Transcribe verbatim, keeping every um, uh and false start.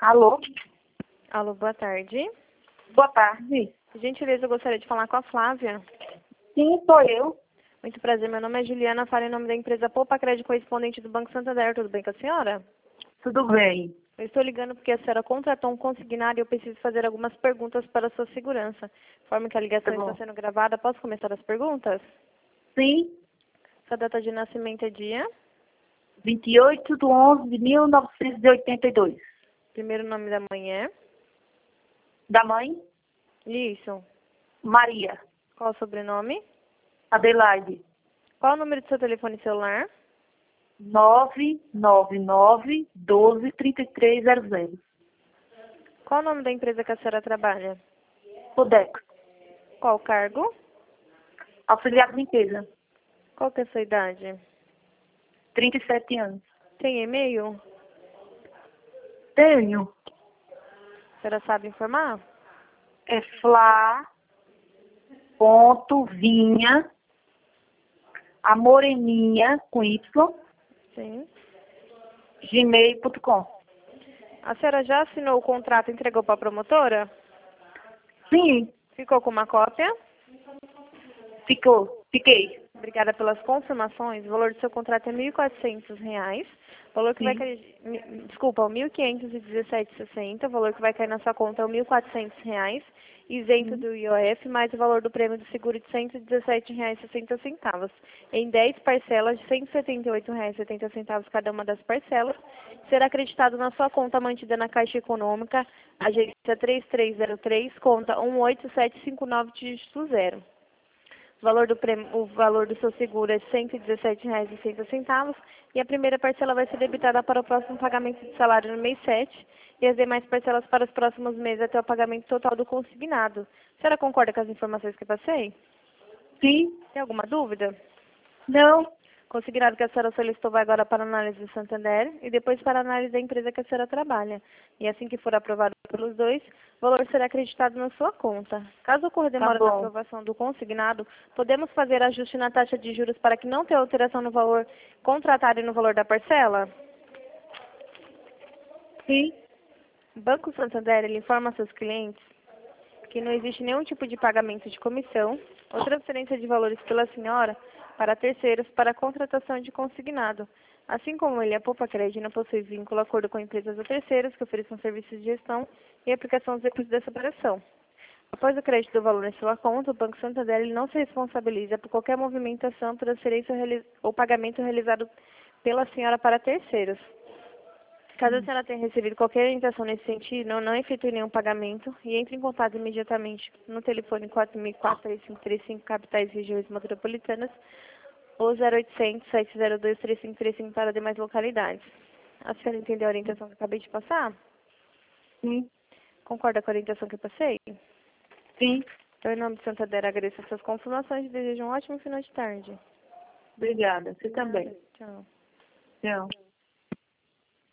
Alô? Alô, boa tarde. Boa tarde. Por gentileza, eu gostaria de falar com a Flávia. Sim, sou eu. Muito prazer, meu nome é Juliana, falo em nome da empresa Poupa Crédito, correspondente do Banco Santander. Tudo bem com a senhora? Tudo bem. Eu estou ligando porque a senhora contratou um consignado e eu preciso fazer algumas perguntas para a sua segurança. Forma que a ligação Tá bom. está sendo gravada. Posso começar as perguntas? Sim, Sua data de nascimento é dia? vinte e oito de onze de mil novecentos e oitenta e dois. Primeiro nome da mãe é? Da mãe, Isso. Maria. Qual o sobrenome? Adelaide. Qual o número do seu telefone celular? nove nove nove, doze, trinta e três zero zero. Qual o nome da empresa que a senhora trabalha? Podeco. Qual o cargo? Auxiliar de limpeza. Qual que é a sua idade? trinta e sete anos. Tem e-mail? Tenho. A senhora sabe informar? É flá ponto vinha a moreninha com Y, Sim. gmail ponto com. A senhora já assinou o contrato e entregou para a promotora? Sim, Ficou com uma cópia? ficou. Fiquei. Obrigada pelas confirmações. O valor do seu contrato é mil e quatrocentos reais. O valor que vai Sim. cair, mi- desculpa, mil quinhentos e dezessete e sessenta. O valor que vai cair na sua conta é mil e quatrocentos reais, isento Sim. do I O F, mais o valor do prêmio do seguro de cento e dezessete reais e sessenta centavos. Em dez parcelas de cento e setenta e oito reais e setenta centavos cada uma das parcelas, será acreditado na sua conta mantida na Caixa Econômica, agência três três zero três, conta um oito sete cinco nove, dígito zero. O valor do, prêmio, o valor do seu seguro é cento e dezessete reais e sessenta centavos e a primeira parcela vai ser debitada para o próximo pagamento de salário no mês sete e as demais parcelas para os próximos meses até o pagamento total do consignado. A senhora concorda com as informações que passei? Sim. Tem alguma dúvida? Não. Consignado que a senhora solicitou vai agora para a análise do Santander e depois para a análise da empresa que a senhora trabalha. E assim que for aprovado pelos dois, o valor será acreditado na sua conta. Caso ocorra Tá demora na bom. aprovação do consignado, podemos fazer ajuste na taxa de juros para que não tenha alteração no valor contratado e no valor da parcela? Sim. O Banco Santander ele informa a seus clientes que não existe nenhum tipo de pagamento de comissão ou transferência de valores pela senhora para terceiros para a contratação de consignado. Assim como ele, a Poupa Crédito não possui vínculo acordo com empresas ou terceiros que ofereçam serviços de gestão e aplicação dos recursos dessa operação. Após o crédito do valor em sua conta, o Banco Santander ele não se responsabiliza por qualquer movimentação, transferência ou reali- ou pagamento realizado pela senhora para terceiros. Caso a senhora tenha recebido qualquer orientação nesse sentido, não, não efetue nenhum pagamento e entre em contato imediatamente no telefone quatro mil e quatro, três cinco três cinco, capitais e regiões metropolitanas, ou zero oitocentos, sete zero dois, três cinco três cinco para demais localidades. A senhora entendeu a orientação que eu acabei de passar? Sim. Concorda com a orientação que eu passei? Sim. Então, em nome de Santander, agradeço as suas confirmações e desejo um ótimo final de tarde. Obrigada. Você também. Tchau. Tchau.